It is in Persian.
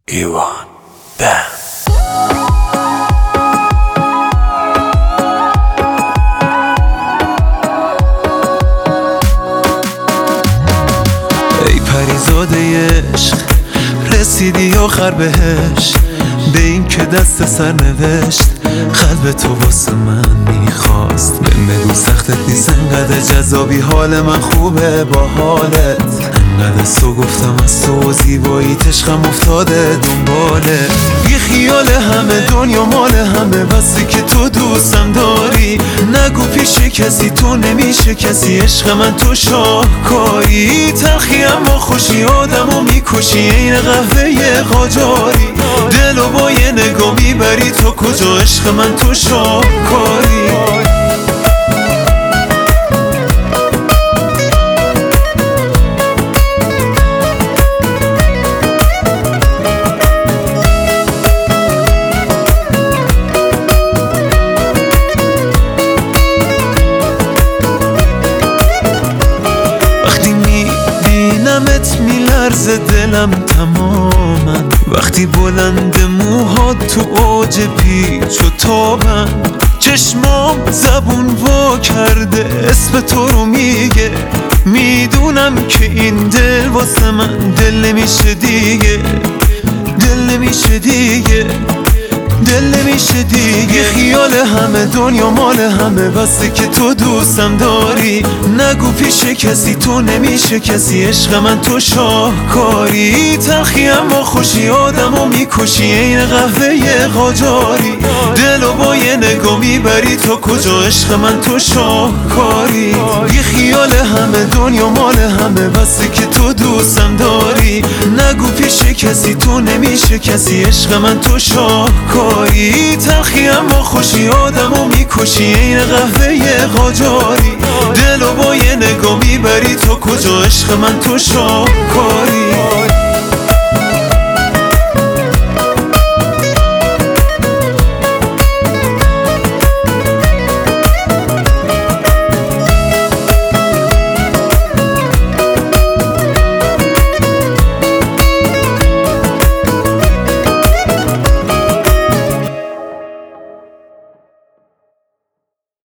ایوان بند. ای پریزاده عشق رسیدی آخر بهش، به این که دست سر نوشت قلب تو واسه من میخواست. بگو سختت نیست انقدر جذابی، حال من خوبه با حالت، انقدر سو گفتم از تو زیبایی عشقم افتاده دنباله. بی خیال همه دنیا مال همه، بسی که تو دوستم داری، نگو پیش کسی تو نمیشه کسی، عشق من تو شاهکاری. تلخی اما خوشی آدمو میکشی، این قهوه قاجاری، دلو با یه نگاه میبری تو کجا، عشق من تو شاهکاری. میلرزه دلم تماما وقتی بلند موهات تو اوج پیچ و تابن، چشمام زبون وا کرده اسم تو رو میگه، میدونم که این دل واسه من دل نمیشه دیگه، دل نمیشه دیگه، دل نمیشه دیگه. خیال همه دنیا مال همه، بسته که تو دوستم داری، نگو پیش کسی تو نمیشه کسی، عشق من تو شاهکاری. تلخی اما خوشی آدمو میکشی، این قهوه قاجاری، دلو با یه نگاه میبری تو کجا، عشق من تو شاهکاری. بی خیال همه دنیا مال همه، بسته که تو دوستم داری، نگو پیش کسی تو نمیشه کسی، عشق من تو شاهکاری. تلخی اما خوشی آدمو میکشی، این قهوه قاجاری، دلو با یه نگاه میبری تو کجا، عشق من تو شاهکاری.